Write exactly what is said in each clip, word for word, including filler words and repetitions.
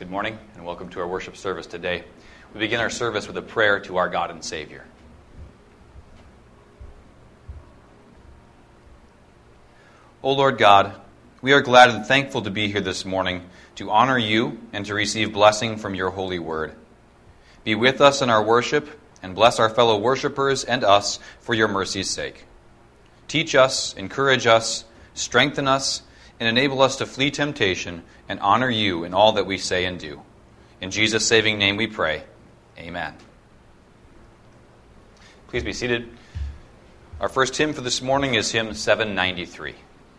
Good morning and welcome to our worship service today. We begin our service with a prayer to our God and Savior. O Lord God, we are glad and thankful to be here this morning to honor you and to receive blessing from your holy word. Be with us in our worship and bless our fellow worshipers and us for your mercy's sake. Teach us, encourage us, strengthen us, and enable us to flee temptation and honor you in all that we say and do. In Jesus' saving name we pray. Amen. Please be seated. Our first hymn for this morning is hymn seven ninety-three.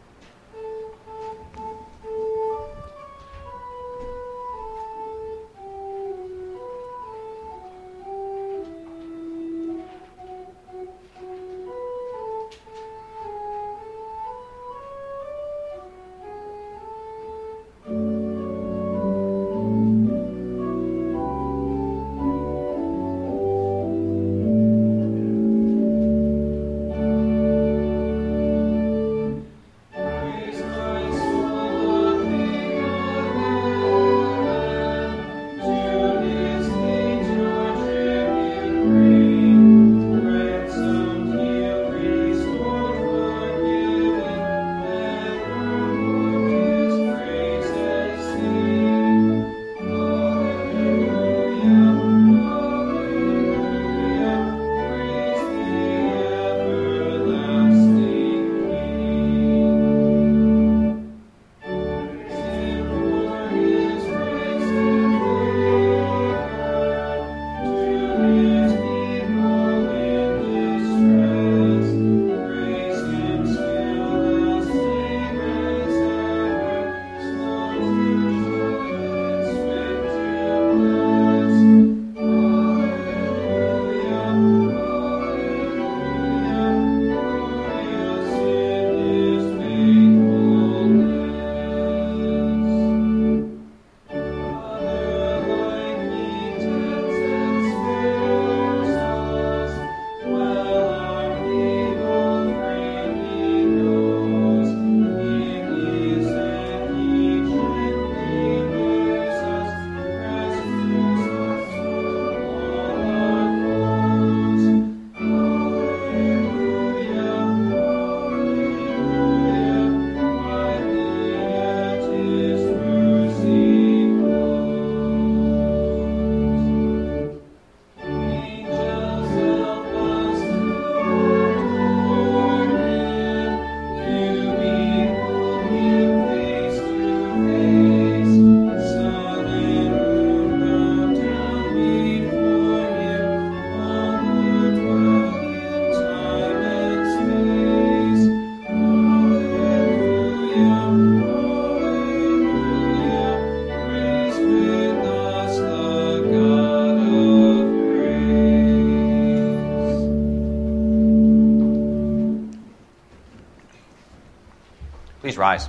Please rise.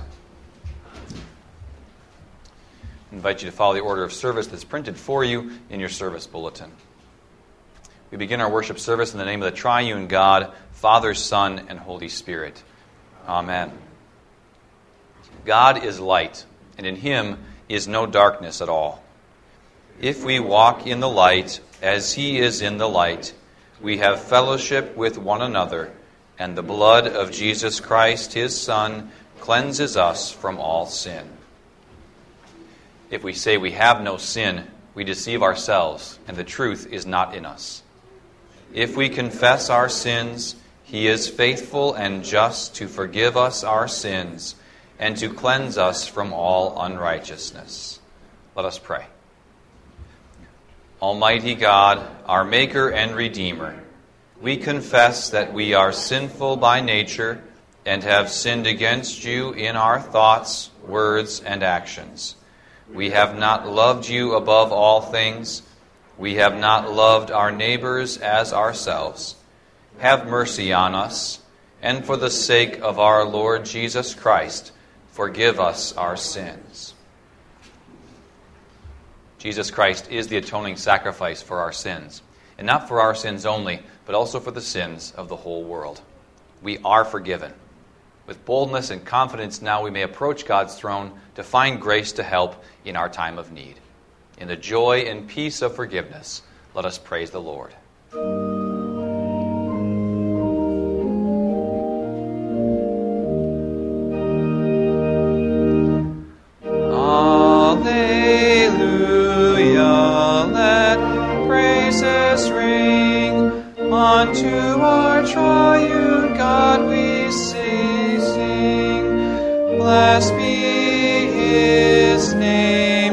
I invite you to follow the order of service that's printed for you in your service bulletin. We begin our worship service in the name of the triune God, Father, Son, and Holy Spirit. Amen. God is light, and in him is no darkness at all. If we walk in the light as he is in the light, we have fellowship with one another, and the blood of Jesus Christ, his Son, cleanses us from all sin. If we say we have no sin, we deceive ourselves, and the truth is not in us. If we confess our sins, he is faithful and just to forgive us our sins and to cleanse us from all unrighteousness. Let us pray. Almighty God, our Maker and Redeemer, we confess that we are sinful by nature and have sinned against you in our thoughts, words, and actions. We have not loved you above all things. We have not loved our neighbors as ourselves. Have mercy on us, and for the sake of our Lord Jesus Christ, forgive us our sins. Jesus Christ is the atoning sacrifice for our sins, and not for our sins only, but also for the sins of the whole world. We are forgiven. With boldness and confidence now we may approach God's throne to find grace to help in our time of need. In the joy and peace of forgiveness, let us praise the Lord. Unto our triune God we sing. Blessed be his name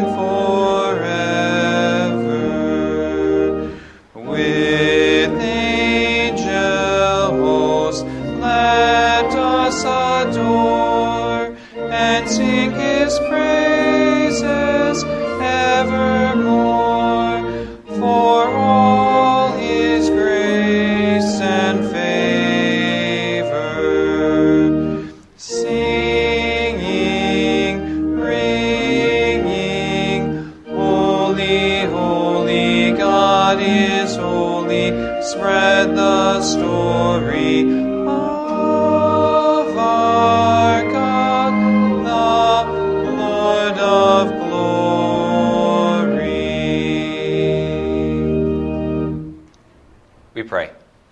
forever. With angel hosts let us adore and sing his praises evermore. For all his grace and favor, singing, ringing, holy, holy, God is holy. Spread the story of our God, the Lord of glory. We pray.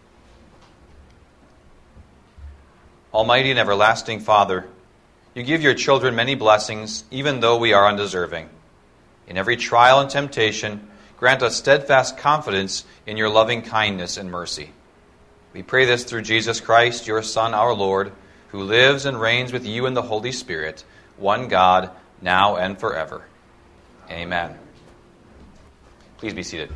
Almighty and everlasting Father, you give your children many blessings, even though we are undeserving. In every trial and temptation, grant us steadfast confidence in your loving kindness and mercy. We pray this through Jesus Christ, your Son, our Lord, who lives and reigns with you in the Holy Spirit, one God, now and forever. Amen. Please be seated.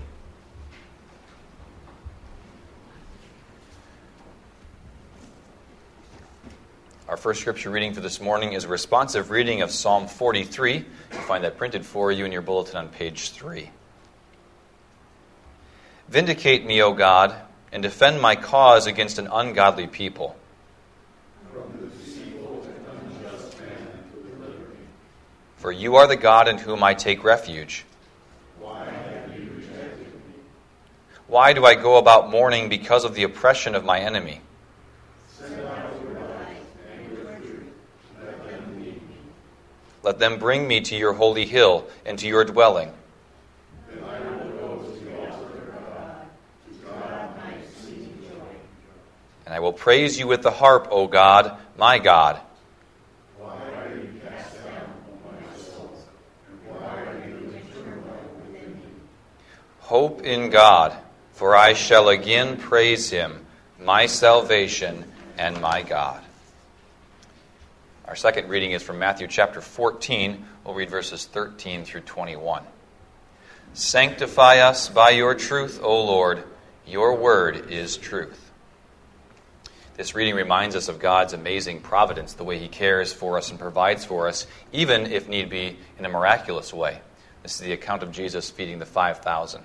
Our first scripture reading for this morning is a responsive reading of Psalm forty-three. You'll find that printed for you in your bulletin on page three. Vindicate me, O God, and defend my cause against an ungodly people. From the deceitful and unjust man deliver me. For you are the God in whom I take refuge. Why have you rejected me? Why do I go about mourning because of the oppression of my enemy? Send out your light and your truth. Let them lead me. Let them bring me to your holy hill and to your dwelling. Then I will go to the altar of God, to God my exceeding joy. And I will praise you with the harp, O God, my God. Why are you cast down, O my soul? And why are you in turmoil within me? Hope in God, for I shall again praise him, my salvation and my God. Our second reading is from Matthew chapter fourteen. We'll read verses thirteen through twenty-one. Sanctify us by your truth, O Lord. Your word is truth. This reading reminds us of God's amazing providence, the way he cares for us and provides for us, even if need be in a miraculous way. This is the account of Jesus feeding the five thousand.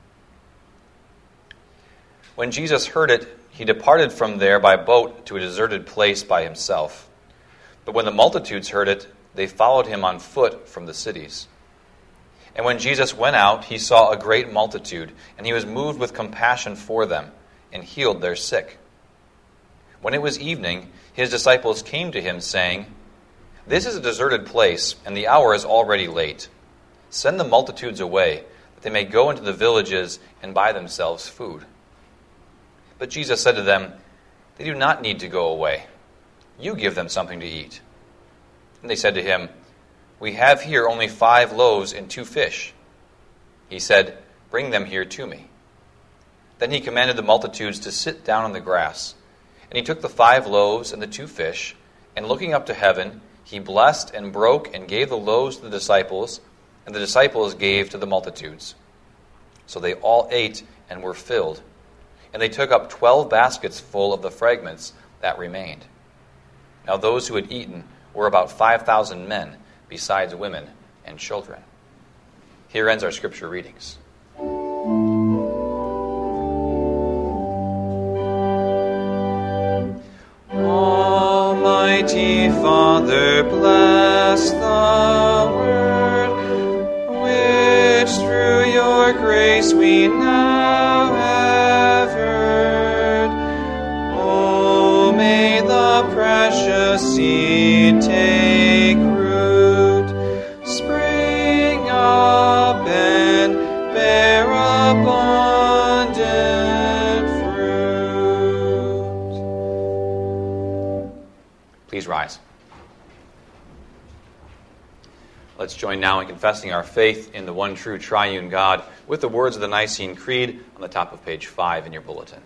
When Jesus heard it, he departed from there by boat to a deserted place by himself. But when the multitudes heard it, they followed him on foot from the cities. And when Jesus went out, he saw a great multitude, and he was moved with compassion for them, and healed their sick. When it was evening, his disciples came to him, saying, "This is a deserted place, and the hour is already late. Send the multitudes away, that they may go into the villages and buy themselves food." But Jesus said to them, "They do not need to go away. You give them something to eat." And they said to him, "We have here only five loaves and two fish." He said, "Bring them here to me." Then he commanded the multitudes to sit down on the grass. And he took the five loaves and the two fish, and looking up to heaven, he blessed and broke and gave the loaves to the disciples, and the disciples gave to the multitudes. So they all ate and were filled. And they took up twelve baskets full of the fragments that remained. Now those who had eaten were about five thousand men, besides women and children. Here ends our scripture readings. Almighty Father, bless the word, which through your grace we now have heard. Oh, may the precious seed take root, spring up and Let's join now in confessing our faith in the one true triune God with the words of the Nicene Creed on the top of page five in your bulletin.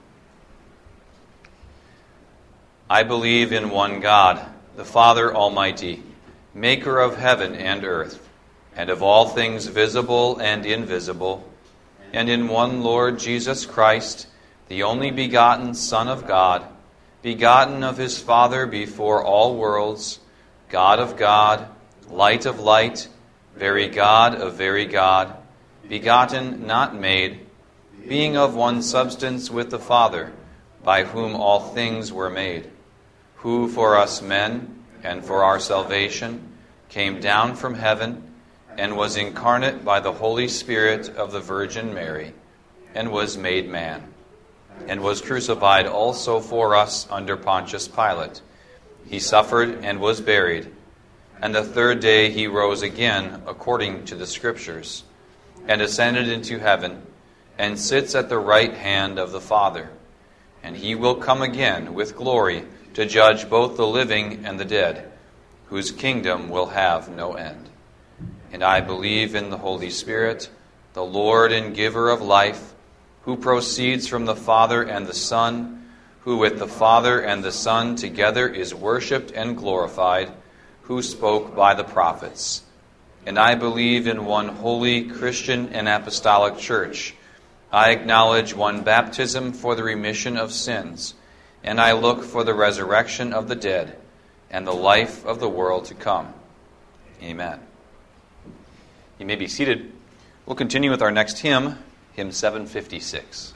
I believe in one God, the Father Almighty, maker of heaven and earth, and of all things visible and invisible, and in one Lord Jesus Christ, the only begotten Son of God, begotten of his Father before all worlds, God of God, light of light, very God of very God, begotten, not made, being of one substance with the Father, by whom all things were made, who for us men and for our salvation came down from heaven and was incarnate by the Holy Spirit of the Virgin Mary, and was made man, and was crucified also for us under Pontius Pilate. He suffered and was buried, and the third day he rose again according to the Scriptures, and ascended into heaven, and sits at the right hand of the Father. And he will come again with glory to judge both the living and the dead, whose kingdom will have no end. And I believe in the Holy Spirit, the Lord and giver of life, who proceeds from the Father and the Son, who with the Father and the Son together is worshipped and glorified, who spoke by the prophets. And I believe in one holy Christian and apostolic church. I acknowledge one baptism for the remission of sins, and I look for the resurrection of the dead and the life of the world to come. Amen. You may be seated. We'll continue with our next hymn, hymn seven fifty-six.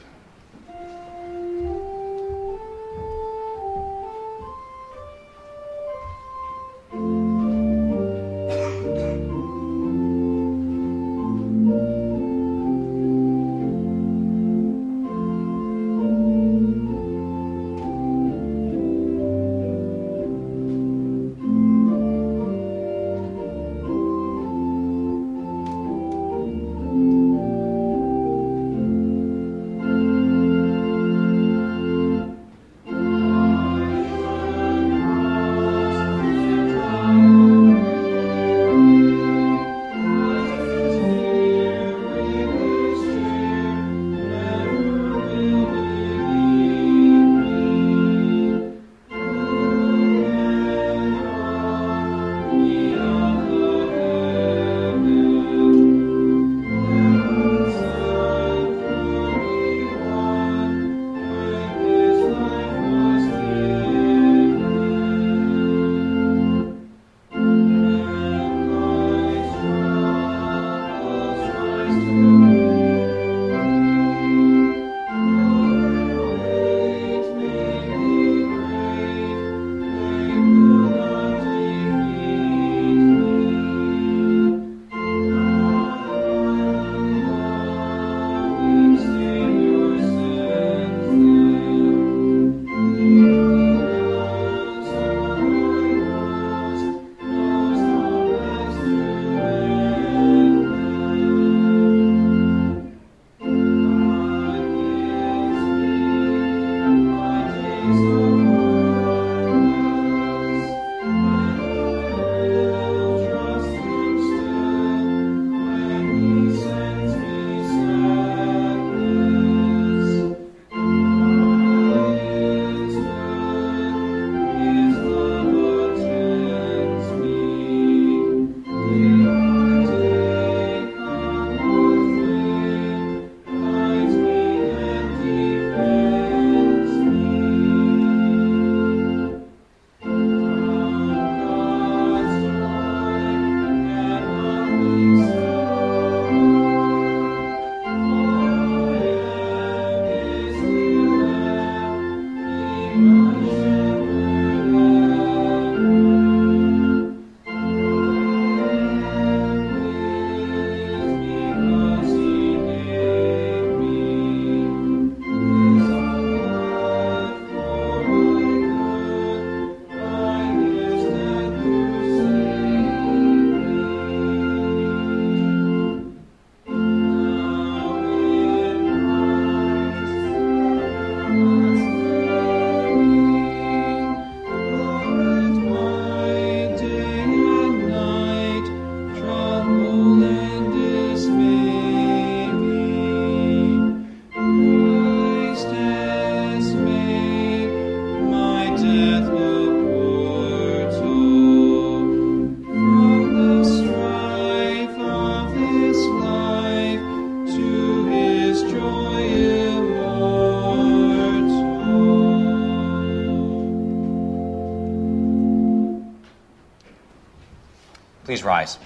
Please rise.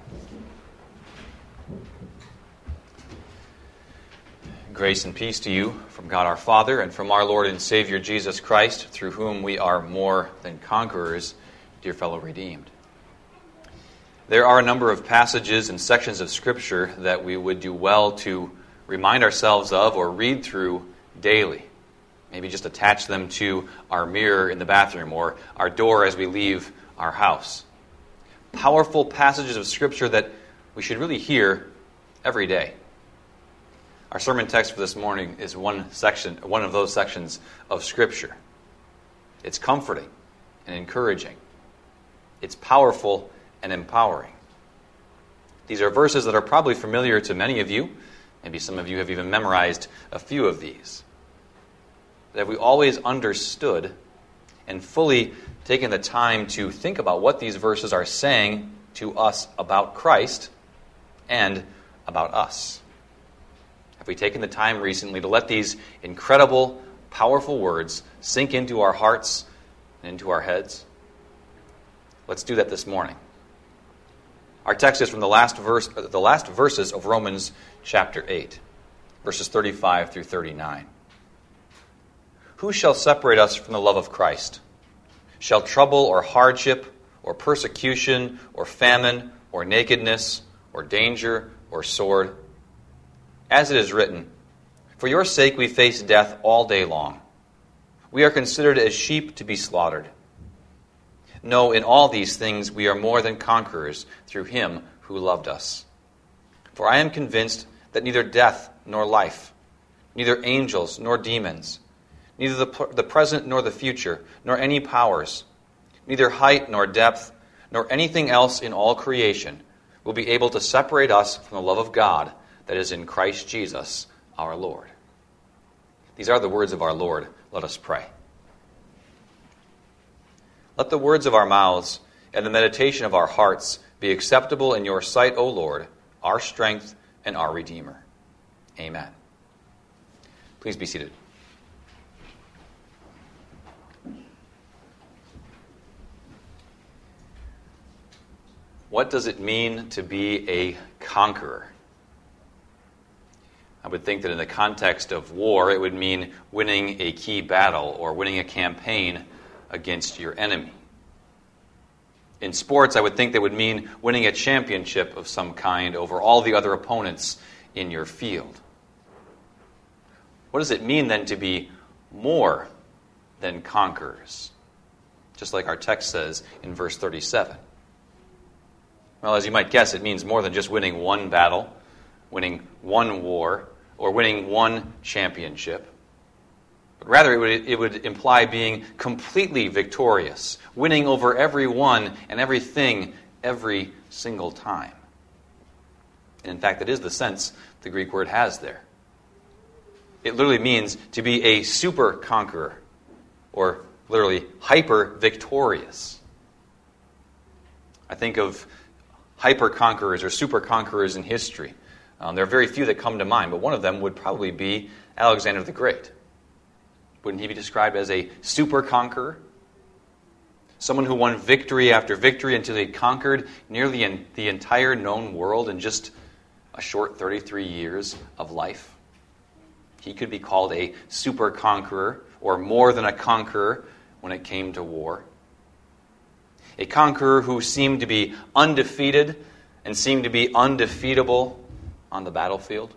Grace and peace to you from God our Father and from our Lord and Savior Jesus Christ, through whom we are more than conquerors, dear fellow redeemed. There are a number of passages and sections of Scripture that we would do well to remind ourselves of or read through daily. Maybe just attach them to our mirror in the bathroom or our door as we leave our house. Powerful passages of Scripture that we should really hear every day. Our sermon text for this morning is one section, one of those sections of Scripture. It's comforting and encouraging. It's powerful and empowering. These are verses that are probably familiar to many of you. Maybe some of you have even memorized a few of these. But have we always understood and fully taken the time to think about what these verses are saying to us about Christ and about us? Have we taken the time recently to let these incredible, powerful words sink into our hearts and into our heads? Let's do that this morning. Our text is from the last verse, the last verses of Romans chapter eight, verses thirty-five through thirty-nine. Who shall separate us from the love of Christ? Shall trouble or hardship or persecution or famine or nakedness or danger or sword? As it is written, for your sake we face death all day long. We are considered as sheep to be slaughtered. No, in all these things we are more than conquerors through him who loved us. For I am convinced that neither death nor life, neither angels nor demons, neither the, the present nor the future, nor any powers, neither height nor depth, nor anything else in all creation will be able to separate us from the love of God that is in Christ Jesus our Lord. These are the words of our Lord. Let us pray. Let the words of our mouths and the meditation of our hearts be acceptable in your sight, O Lord, our strength and our Redeemer. Amen. Please be seated. What does it mean to be a conqueror? I would think that in the context of war, it would mean winning a key battle or winning a campaign against your enemy. In sports, I would think that would mean winning a championship of some kind over all the other opponents in your field. What does it mean then to be more than conquerors? Just like our text says in verse thirty-seven. Well, as you might guess, it means more than just winning one battle, winning one war, or winning one championship. But rather, it would, it would imply being completely victorious, winning over everyone and everything every single time. And in fact, that is the sense the Greek word has there. It literally means to be a super conqueror, or literally hyper-victorious. I think of hyper-conquerors or super conquerors in history. Um, there are very few that come to mind, but one of them would probably be Alexander the Great. Wouldn't he be described as a super conqueror? Someone who won victory after victory until he conquered nearly in the entire known world in just a short thirty-three years of life. He could be called a super conqueror or more than a conqueror when it came to war. A conqueror who seemed to be undefeated and seemed to be undefeatable on the battlefield.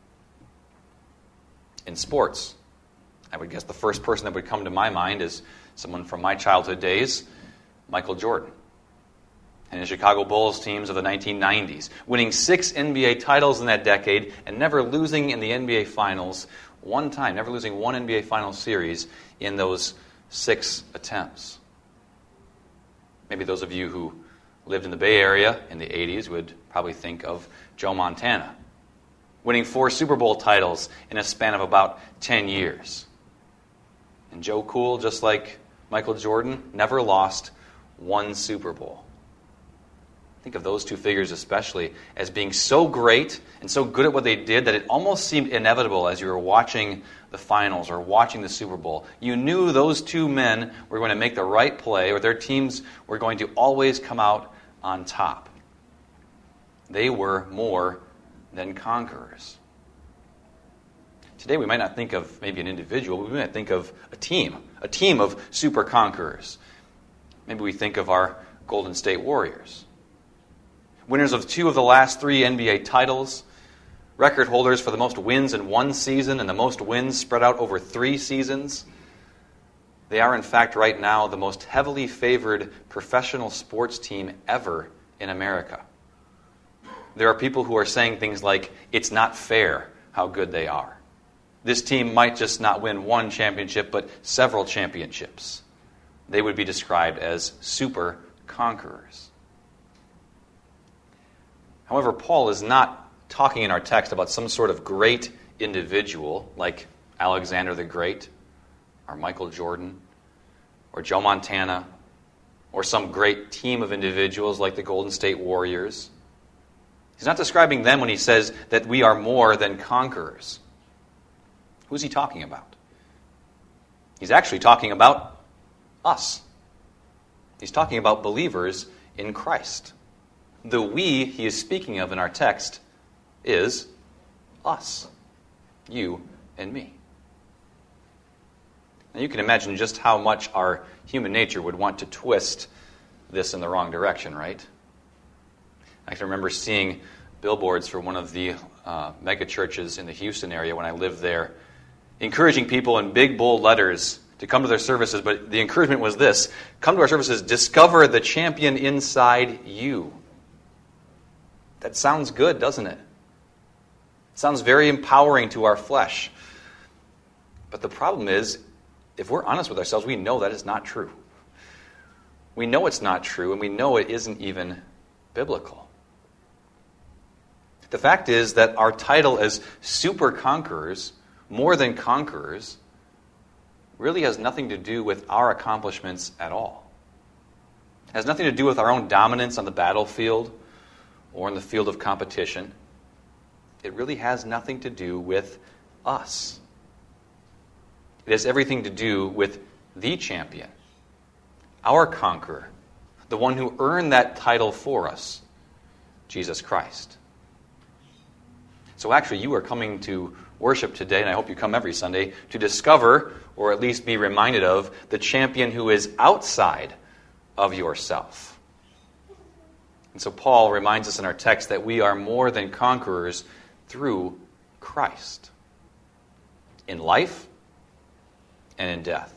In sports, I would guess the first person that would come to my mind is someone from my childhood days, Michael Jordan, and the Chicago Bulls teams of the nineteen nineties, winning six N B A titles in that decade and never losing in the N B A Finals one time, never losing one N B A Finals series in those six attempts. Maybe those of you who lived in the Bay Area in the eighties would probably think of Joe Montana, winning four Super Bowl titles in a span of about ten years. And Joe Cool, just like Michael Jordan, never lost one Super Bowl. Think of those two figures especially as being so great and so good at what they did that it almost seemed inevitable as you were watching the finals or watching the Super Bowl. You knew those two men were going to make the right play or their teams were going to always come out on top. They were more than conquerors. Today we might not think of maybe an individual, but we might think of a team, a team of super conquerors. Maybe we think of our Golden State Warriors. Winners of two of the last three N B A titles, record holders for the most wins in one season and the most wins spread out over three seasons. They are, in fact, right now the most heavily favored professional sports team ever in America. There are people who are saying things like, it's not fair how good they are. This team might just not win one championship, but several championships. They would be described as super conquerors. However, Paul is not talking in our text about some sort of great individual like Alexander the Great, or Michael Jordan, or Joe Montana, or some great team of individuals like the Golden State Warriors. He's not describing them when he says that we are more than conquerors. Who's he talking about? He's actually talking about us. He's talking about believers in Christ. The we he is speaking of in our text is us, you and me. Now you can imagine just how much our human nature would want to twist this in the wrong direction, right? I can remember seeing billboards for one of the uh, mega churches in the Houston area when I lived there, encouraging people in big, bold letters to come to their services, but the encouragement was this: come to our services, discover the champion inside you. That sounds good, doesn't it? It sounds very empowering to our flesh. But the problem is, if we're honest with ourselves, we know that is not true. We know it's not true, and we know it isn't even biblical. The fact is that our title as super conquerors, more than conquerors, really has nothing to do with our accomplishments at all. It has nothing to do with our own dominance on the battlefield or in the field of competition. It really has nothing to do with us. It has everything to do with the champion, our conqueror, the one who earned that title for us, Jesus Christ. So actually, you are coming to worship today, and I hope you come every Sunday, to discover, or at least be reminded of, the champion who is outside of yourself. And so Paul reminds us in our text that we are more than conquerors through Christ, in life and in death.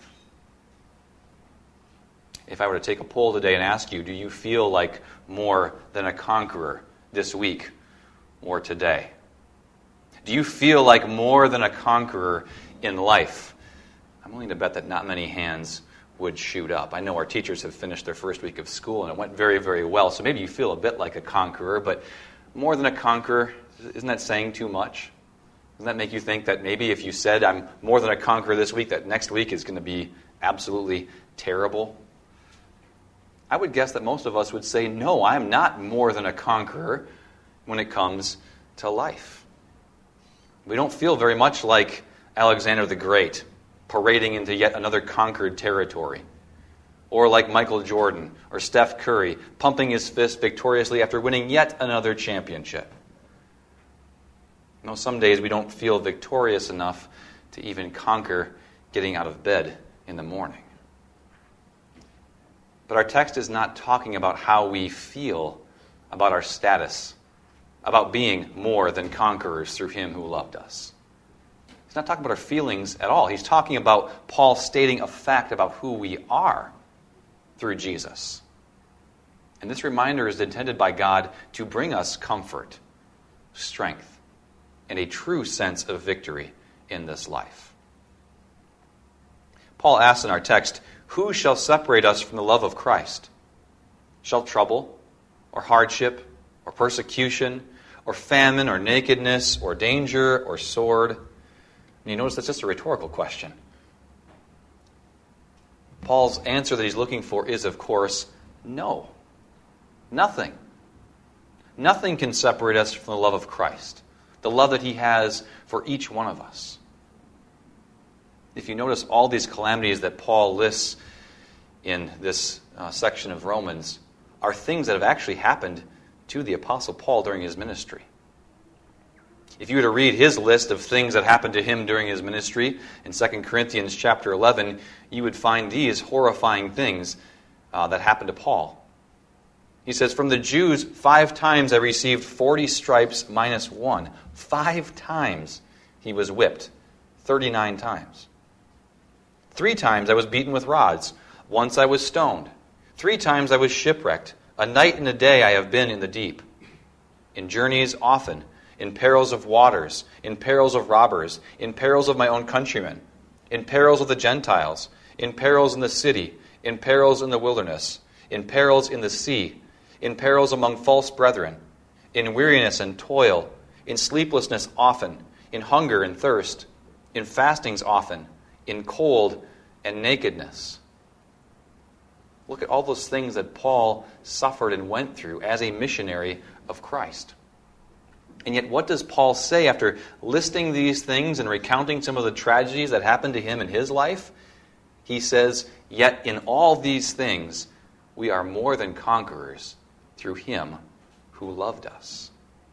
If I were to take a poll today and ask you, do you feel like more than a conqueror this week or today? Do you feel like more than a conqueror in life? I'm willing to bet that not many hands would shoot up. I know our teachers have finished their first week of school and it went very, very well, so maybe you feel a bit like a conqueror, but more than a conqueror, isn't that saying too much? Doesn't that make you think that maybe if you said, I'm more than a conqueror this week, that next week is going to be absolutely terrible? I would guess that most of us would say, no, I'm not more than a conqueror when it comes to life. We don't feel very much like Alexander the Great, parading into yet another conquered territory. Or like Michael Jordan or Steph Curry, pumping his fist victoriously after winning yet another championship. No, some days we don't feel victorious enough to even conquer getting out of bed in the morning. But our text is not talking about how we feel about our status, about being more than conquerors through him who loved us. He's not talking about our feelings at all. He's talking about Paul stating a fact about who we are through Jesus. And this reminder is intended by God to bring us comfort, strength, and a true sense of victory in this life. Paul asks in our text, who shall separate us from the love of Christ? Shall trouble, or hardship, or persecution, or famine, or nakedness, or danger, or sword? And you notice that's just a rhetorical question. Paul's answer that he's looking for is, of course, no. Nothing. Nothing can separate us from the love of Christ, the love that he has for each one of us. If you notice all these calamities that Paul lists in this uh, section of Romans are things that have actually happened to the Apostle Paul during his ministry. If you were to read his list of things that happened to him during his ministry in Second Corinthians chapter eleven, you would find these horrifying things uh, that happened to Paul. He says, from the Jews, five times I received forty stripes minus one. Five times he was whipped. Thirty-nine times. Three times I was beaten with rods. Once I was stoned. Three times I was shipwrecked. A night and a day I have been in the deep. In journeys often. In perils of waters. In perils of robbers. In perils of my own countrymen. In perils of the Gentiles. In perils in the city. In perils in the wilderness. In perils in the sea. In perils among false brethren. In weariness and toil. In sleeplessness often. In hunger and thirst. In fastings often. In cold and nakedness. Look at all those things that Paul suffered and went through as a missionary of Christ. And yet, what does Paul say after listing these things and recounting some of the tragedies that happened to him in his life? He says, yet in all these things, we are more than conquerors through him who loved us.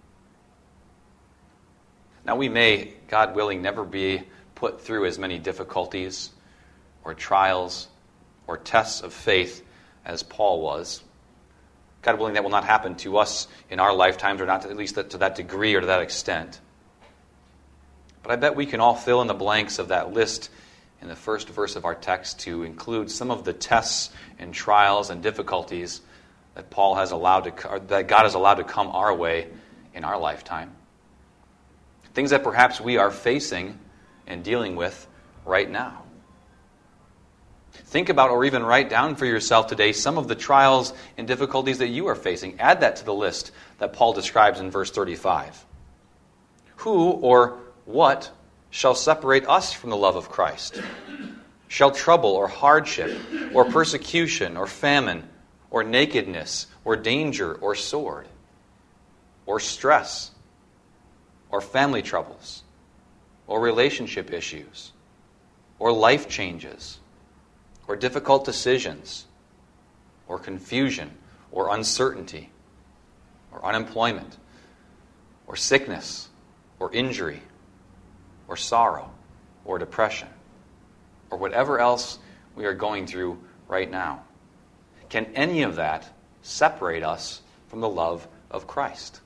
Now, we may, God willing, never be put through as many difficulties or trials or tests of faith as Paul was. God willing, that will not happen to us in our lifetimes, or not to, at least to that degree or to that extent. But I bet we can all fill in the blanks of that list in the first verse of our text to include some of the tests and trials and difficulties that Paul has allowed to, or that God has allowed to come our way in our lifetime. Things that perhaps we are facing and dealing with right now. Think about, or even write down for yourself today, some of the trials and difficulties that you are facing. Add that to the list that Paul describes in verse thirty-five. Who or what shall separate us from the love of Christ? Shall trouble or hardship or persecution or famine or nakedness or danger or sword or stress or family troubles or relationship issues or life changes or difficult decisions, or confusion, or uncertainty, or unemployment, or sickness, or injury, or sorrow, or depression, or whatever else we are going through right now? Can any of that separate us from the love of Christ?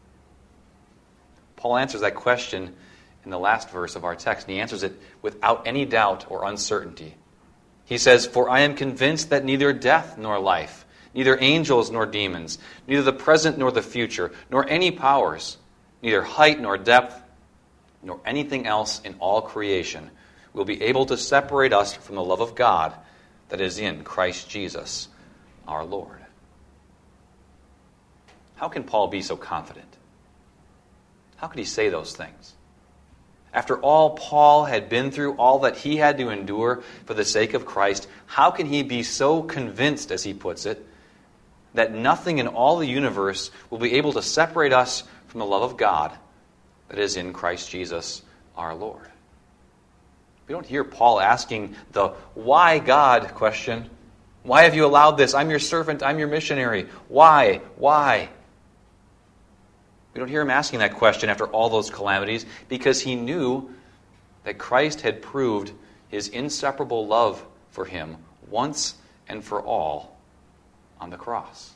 Paul answers that question in the last verse of our text, and he answers it without any doubt or uncertainty. He says, for I am convinced that neither death nor life, neither angels nor demons, neither the present nor the future, nor any powers, neither height nor depth, nor anything else in all creation will be able to separate us from the love of God that is in Christ Jesus, our Lord. How can Paul be so confident? How could he say those things? After all Paul had been through, all that he had to endure for the sake of Christ, how can he be so convinced, as he puts it, that nothing in all the universe will be able to separate us from the love of God that is in Christ Jesus our Lord? We don't hear Paul asking the why God question. Why have you allowed this? I'm your servant, I'm your missionary. Why? Why? We don't hear him asking that question after all those calamities, because he knew that Christ had proved his inseparable love for him once and for all on the cross.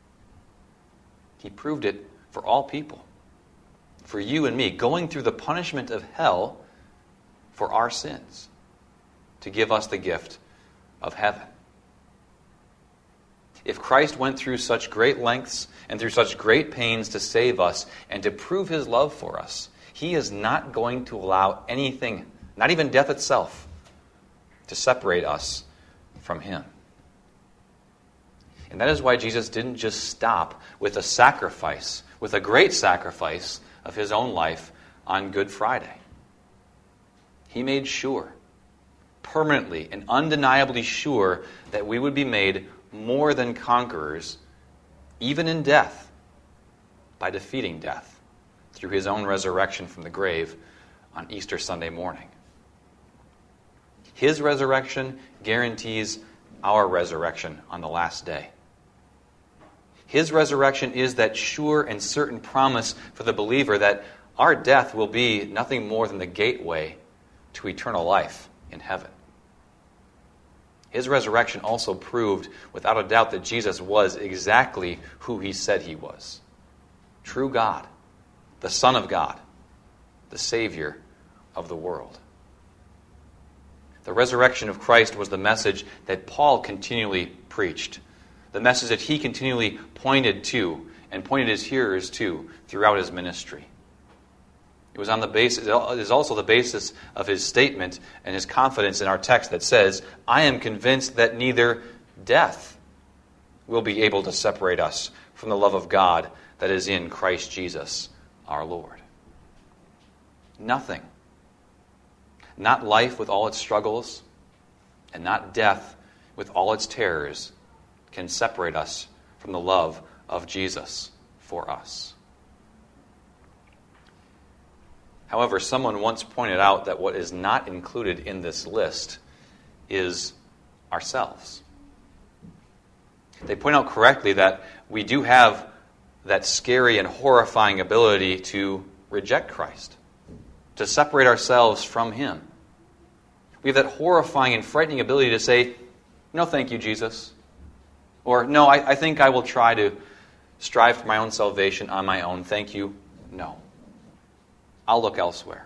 He proved it for all people, for you and me, going through the punishment of hell for our sins, to give us the gift of heaven. If Christ went through such great lengths and through such great pains to save us and to prove his love for us, he is not going to allow anything, not even death itself, to separate us from him. And that is why Jesus didn't just stop with a sacrifice, with a great sacrifice of his own life on Good Friday. He made sure, permanently and undeniably sure, that we would be made more than conquerors, even in death, by defeating death through his own resurrection from the grave on Easter Sunday morning. His resurrection guarantees our resurrection on the last day. His resurrection is that sure and certain promise for the believer that our death will be nothing more than the gateway to eternal life in heaven. His resurrection also proved without a doubt that Jesus was exactly who he said he was. True God, the Son of God, the Savior of the world. The resurrection of Christ was the message that Paul continually preached, the message that he continually pointed to and pointed his hearers to throughout his ministry. It was on the basis, it is also the basis of his statement and his confidence in our text that says, I am convinced that neither death will be able to separate us from the love of God that is in Christ Jesus our Lord. Nothing. Not life with all its struggles, and not death with all its terrors can separate us from the love of Jesus for us. However, someone once pointed out that what is not included in this list is ourselves. They point out correctly that we do have that scary and horrifying ability to reject Christ, to separate ourselves from Him. We have that horrifying and frightening ability to say, no, thank you, Jesus. Or, no, I, I think I will try to strive for my own salvation on my own. Thank you. No. I'll look elsewhere.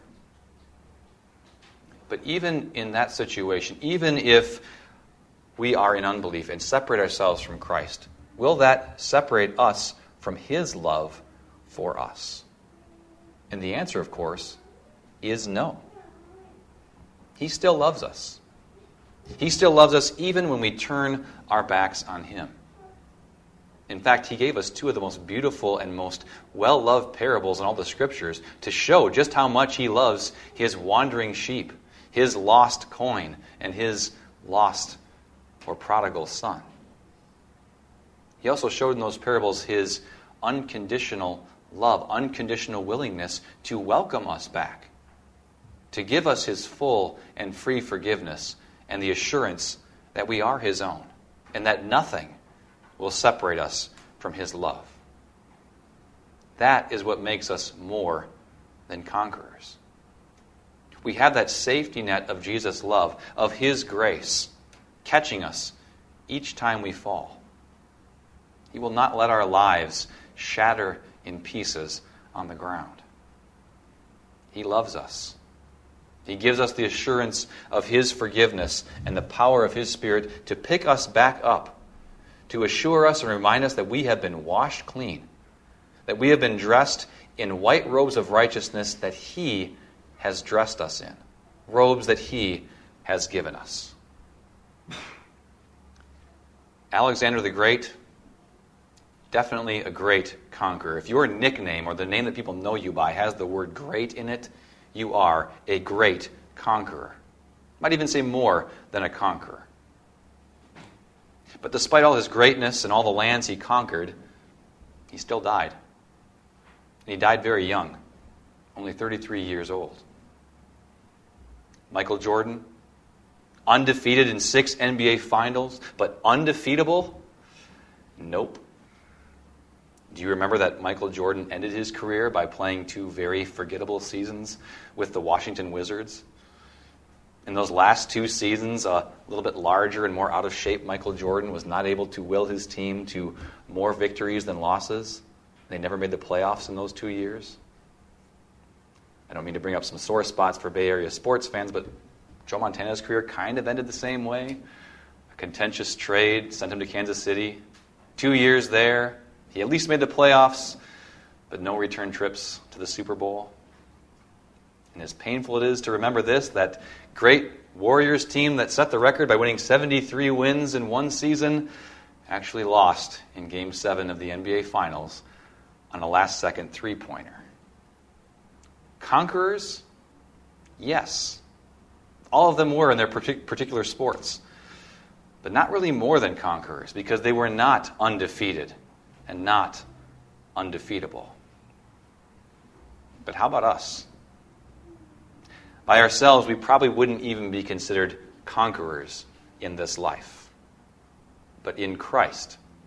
But even in that situation, even if we are in unbelief and separate ourselves from Christ, will that separate us from His love for us? And the answer, of course, is no. He still loves us. He still loves us even when we turn our backs on Him. In fact, He gave us two of the most beautiful and most well-loved parables in all the Scriptures to show just how much He loves His wandering sheep, His lost coin, and His lost or prodigal son. He also showed in those parables His unconditional love, unconditional willingness to welcome us back, to give us His full and free forgiveness and the assurance that we are His own and that nothing will separate us from His love. That is what makes us more than conquerors. We have that safety net of Jesus' love, of His grace, catching us each time we fall. He will not let our lives shatter in pieces on the ground. He loves us. He gives us the assurance of His forgiveness and the power of His Spirit to pick us back up, to assure us and remind us that we have been washed clean, that we have been dressed in white robes of righteousness that He has dressed us in, robes that He has given us. Alexander the Great, definitely a great conqueror. If your nickname or the name that people know you by has the word great in it, you are a great conqueror. Might even say more than a conqueror. But despite all his greatness and all the lands he conquered, he still died. And he died very young, only thirty-three years old. Michael Jordan, undefeated in six N B A finals, but undefeatable? Nope. Do you remember that Michael Jordan ended his career by playing two very forgettable seasons with the Washington Wizards? In those last two seasons, a little bit larger and more out-of-shape Michael Jordan was not able to will his team to more victories than losses. They never made the playoffs in those two years. I don't mean to bring up some sore spots for Bay Area sports fans, but Joe Montana's career kind of ended the same way. A contentious trade sent him to Kansas City. Two years there. He at least made the playoffs, but no return trips to the Super Bowl. And as painful it is to remember this, that great Warriors team that set the record by winning seventy-three wins in one season actually lost in Game seven of the N B A Finals on a last-second three-pointer. Conquerors? Yes. All of them were in their partic- particular sports. But not really more than conquerors, because they were not undefeated and not undefeatable. But how about us? By ourselves, we probably wouldn't even be considered conquerors in this life. But in Christ,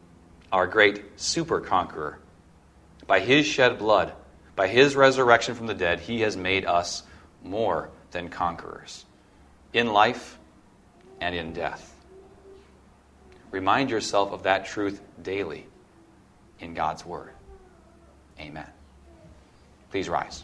our great super conqueror. By his shed blood, by his resurrection from the dead, he has made us more than conquerors, in life and in death. Remind yourself of that truth daily in God's Word. Amen. Please rise.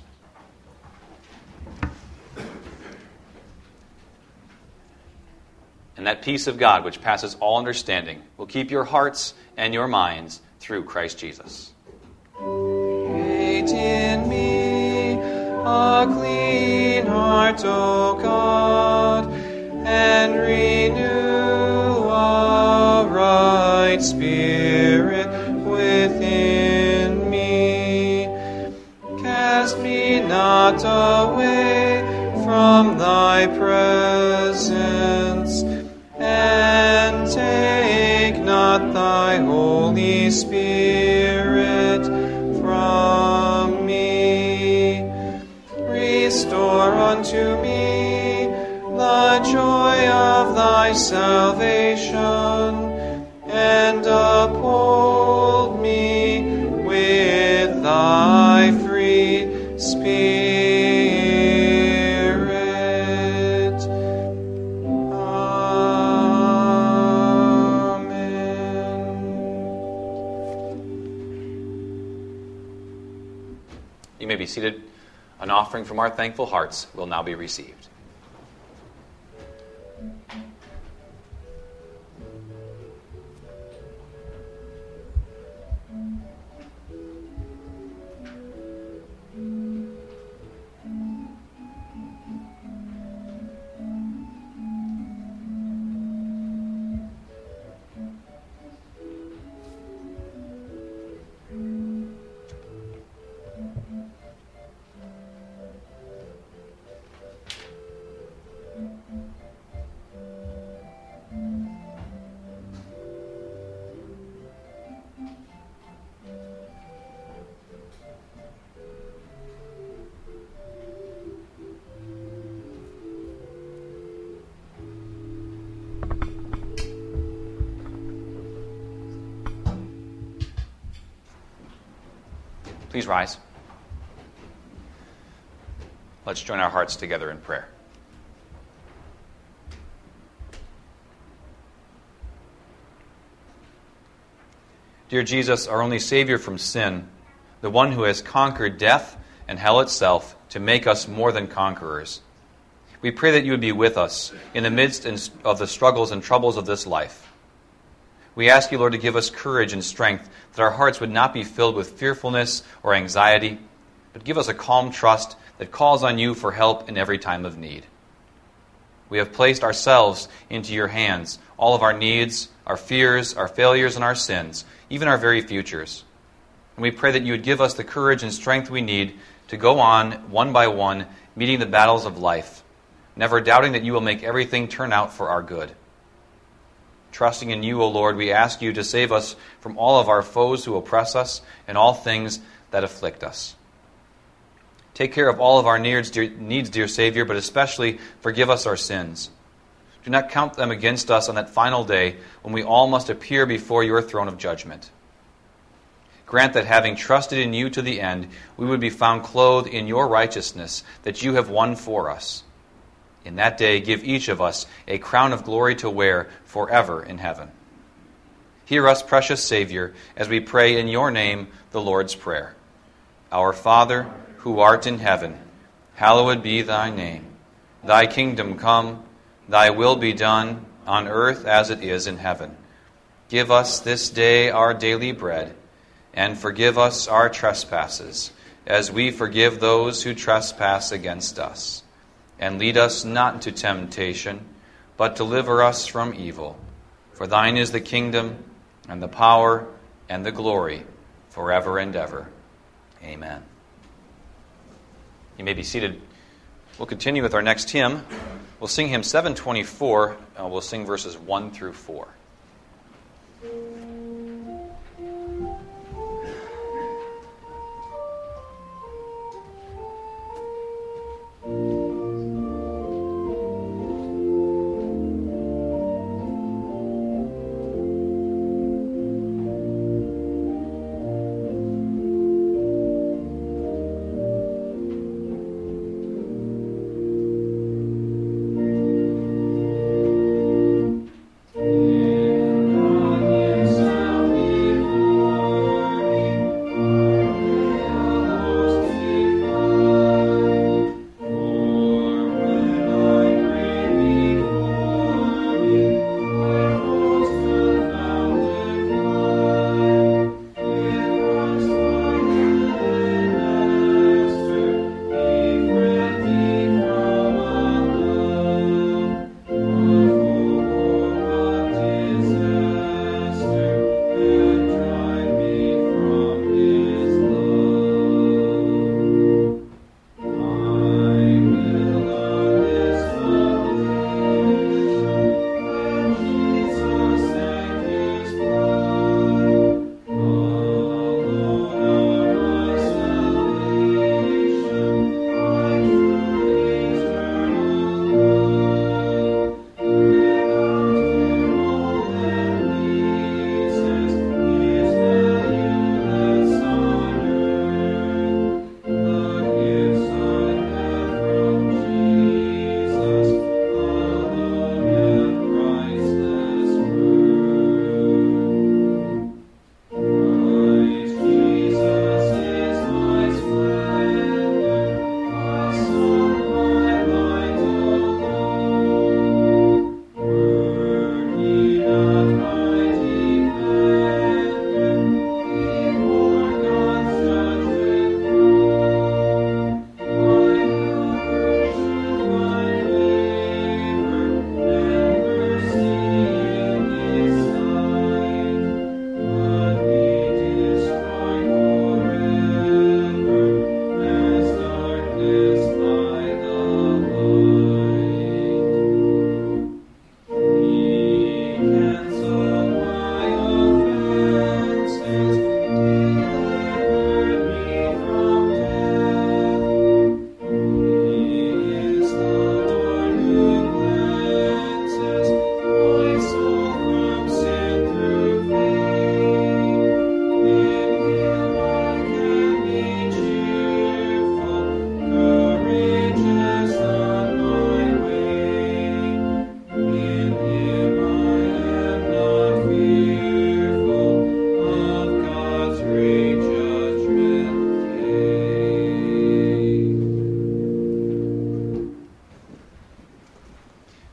And that peace of God, which passes all understanding, will keep your hearts and your minds through Christ Jesus. Create in me a clean heart, O God, and renew a right spirit within me. Cast me not away from thy presence, and take not thy Holy Spirit from me. Restore unto me the joy of thy salvation, and uphold me with thy free Spirit. You may be seated. An offering from our thankful hearts will now be received. Please rise. Let's join our hearts together in prayer. Dear Jesus, our only Savior from sin, the one who has conquered death and hell itself to make us more than conquerors, we pray that you would be with us in the midst of the struggles and troubles of this life. We ask you, Lord, to give us courage and strength, that our hearts would not be filled with fearfulness or anxiety, but give us a calm trust that calls on you for help in every time of need. We have placed ourselves into your hands, all of our needs, our fears, our failures, and our sins, even our very futures. And we pray that you would give us the courage and strength we need to go on, one by one, meeting the battles of life, never doubting that you will make everything turn out for our good. Trusting in you, O Lord, we ask you to save us from all of our foes who oppress us and all things that afflict us. Take care of all of our needs, dear, needs, dear Savior, but especially forgive us our sins. Do not count them against us on that final day when we all must appear before your throne of judgment. Grant that having trusted in you to the end, we would be found clothed in your righteousness that you have won for us. In that day, give each of us a crown of glory to wear forever in heaven. Hear us, precious Savior, as we pray in your name the Lord's Prayer. Our Father, who art in heaven, hallowed be thy name. Thy kingdom come, thy will be done, on earth as it is in heaven. Give us this day our daily bread, and forgive us our trespasses, as we forgive those who trespass against us. And lead us not into temptation, but deliver us from evil. For thine is the kingdom, and the power, and the glory, forever and ever. Amen. You may be seated. We'll continue with our next hymn. We'll sing hymn seven twenty-four. Uh, we'll sing verses one through four.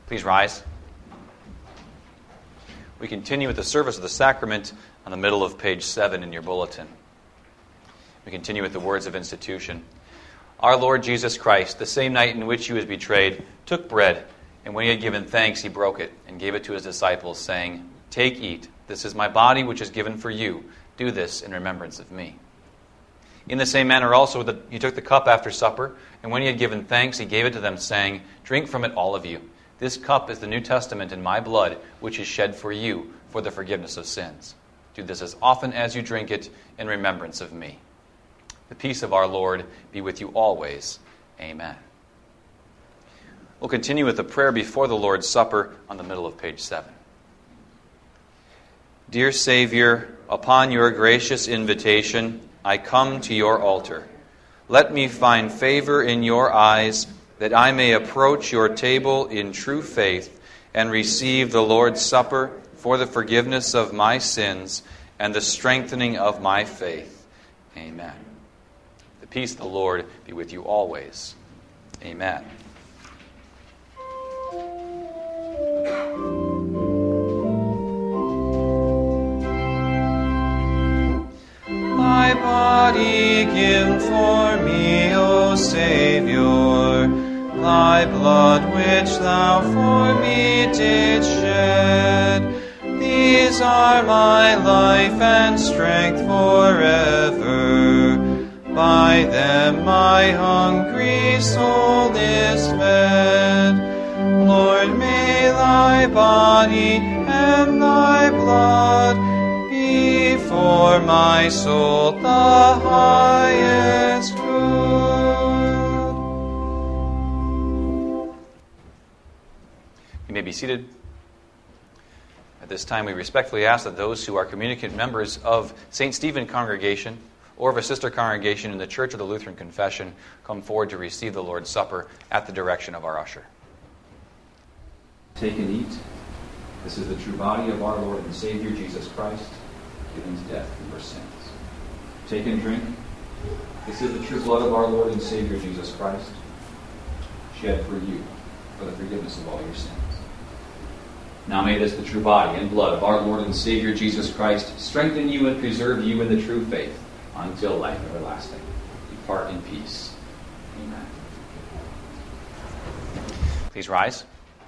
Please rise. We continue with the service of the sacrament on the middle of page seven in your bulletin. We continue with the words of institution. Our Lord Jesus Christ, the same night in which he was betrayed, took bread, and when he had given thanks, he broke it and gave it to his disciples, saying, "Take, eat. This is my body, which is given for you. Do this in remembrance of me." In the same manner also the, he took the cup after supper, and when he had given thanks, he gave it to them, saying, "Drink from it, all of you. This cup is the New Testament in my blood, which is shed for you for the forgiveness of sins. Do this as often as you drink it in remembrance of me." The peace of our Lord be with you always. Amen. We'll continue with the prayer before the Lord's Supper on the middle of page seven. Dear Savior, upon your gracious invitation, I come to your altar. Let me find favor in your eyes, that I may approach your table in true faith and receive the Lord's Supper for the forgiveness of my sins and the strengthening of my faith. Amen. The peace of the Lord be with you always. Amen. Thy body give for me, O Savior, thy blood which thou for me didst shed. These are my life and strength forever. By them my hungry soul is fed. Lord, may thy body and thy blood be for my soul the highest good. You may be seated. At this time, we respectfully ask that those who are communicant members of Saint Stephen Congregation or of a sister congregation in the Church of the Lutheran Confession come forward to receive the Lord's Supper at the direction of our usher. Take and eat. This is the true body of our Lord and Savior Jesus Christ, given to death for your sins. Take and drink. This is the true blood of our Lord and Savior Jesus Christ, shed for you for the forgiveness of all your sins. Now may this, the true body and blood of our Lord and Savior Jesus Christ, strengthen you and preserve you in the true faith until life everlasting. Depart in peace. Amen. Please rise.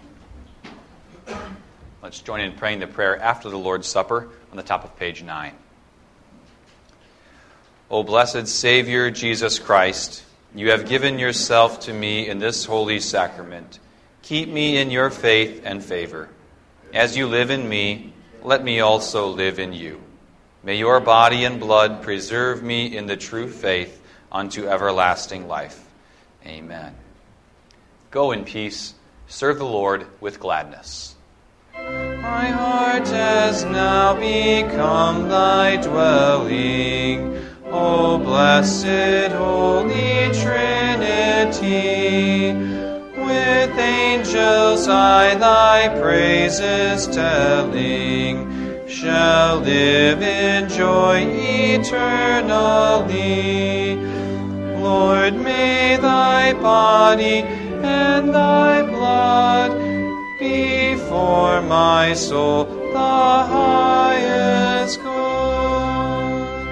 Let's join in praying the prayer after the Lord's Supper on the top of page nine. O blessed Savior Jesus Christ, you have given yourself to me in this holy sacrament. Keep me in your faith and favor. As you live in me, let me also live in you. May your body and blood preserve me in the true faith unto everlasting life. Amen. Go in peace. Serve the Lord with gladness. My heart has now become thy dwelling, O blessed Holy Trinity. With angels I thy praises telling, shall live in joy eternally. Lord, may thy body and thy blood be for my soul the highest good.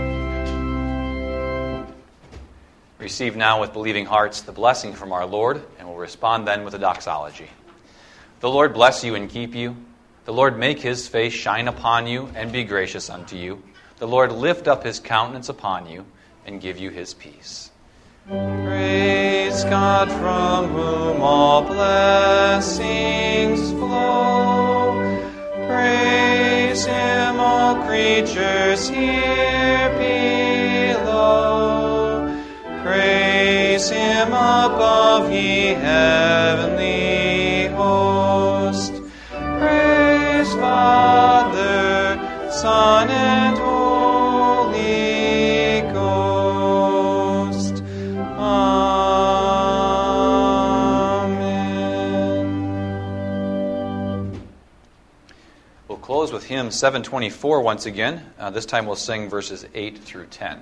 Receive now with believing hearts the blessing from our Lord, and we'll respond then with a doxology. The Lord bless you and keep you. The Lord make his face shine upon you and be gracious unto you. The Lord lift up his countenance upon you and give you his peace. Praise God, from whom all blessings flow. Praise him, all creatures here below. Praise him above, ye heavenly host. Praise Father, Son, and Holy Ghost. Amen. We'll close with hymn seven twenty-four once again. Uh, this time we'll sing verses eight through ten.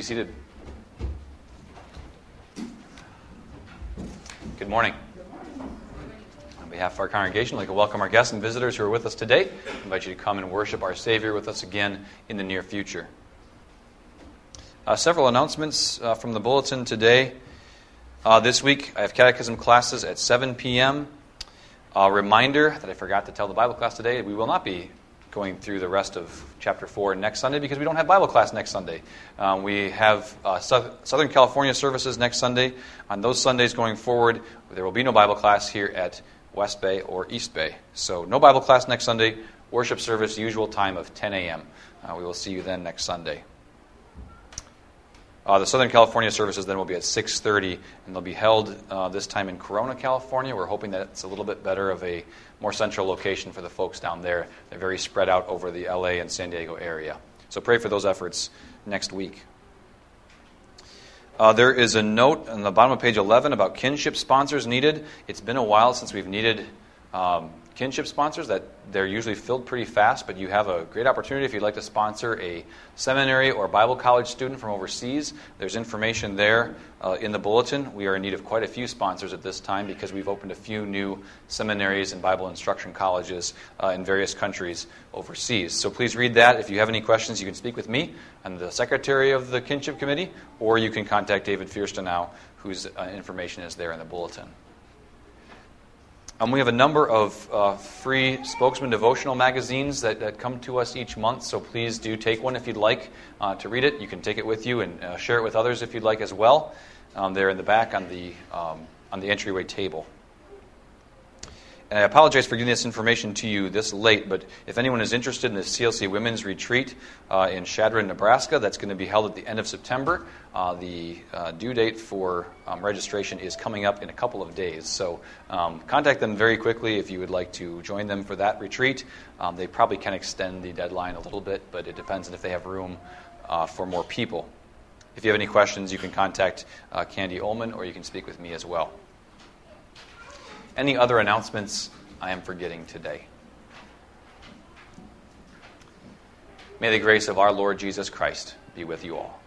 seated. Good morning. On behalf of our congregation, I'd like to welcome our guests and visitors who are with us today. I invite you to come and worship our Savior with us again in the near future. Uh, several announcements uh, from the bulletin today. Uh, this week, I have catechism classes at seven p.m. A reminder that I forgot to tell the Bible class today, we will not be going through the rest of chapter four next Sunday because we don't have Bible class next Sunday. Um, we have uh, Southern California services next Sunday. On those Sundays going forward, there will be no Bible class here at West Bay or East Bay. So no Bible class next Sunday. Worship service, usual time of ten a.m. Uh, we will see you then next Sunday. Uh, the Southern California services then will be at six thirty, and they'll be held uh, this time in Corona, California. We're hoping that it's a little bit better of a more central location for the folks down there. They're very spread out over the L A and San Diego area. So pray for those efforts next week. Uh, there is a note on the bottom of page eleven about kinship sponsors needed. It's been a while since we've needed um, kinship sponsors. That they're usually filled pretty fast, but you have a great opportunity if you'd like to sponsor a seminary or Bible college student from overseas. There's information there uh, in the bulletin. We are in need of quite a few sponsors at this time because we've opened a few new seminaries and Bible instruction colleges uh, in various countries overseas. So please read that. If you have any questions, you can speak with me. I'm the secretary of the Kinship Committee, or you can contact David Fierstenau, whose uh, information is there in the bulletin. Um, we have a number of uh, free Spokesman devotional magazines that, that come to us each month, so please do take one if you'd like uh, to read it. You can take it with you and uh, share it with others if you'd like as well. Um, they're in the back on the um, on the entryway table. And I apologize for giving this information to you this late, but if anyone is interested in the C L C Women's Retreat uh, in Chadron, Nebraska, that's going to be held at the end of September. Uh, the uh, due date for um, registration is coming up in a couple of days. So um, contact them very quickly if you would like to join them for that retreat. Um, they probably can extend the deadline a little bit, but it depends on if they have room uh, for more people. If you have any questions, you can contact uh, Candy Ullman, or you can speak with me as well. Any other announcements I am forgetting today? May the grace of our Lord Jesus Christ be with you all.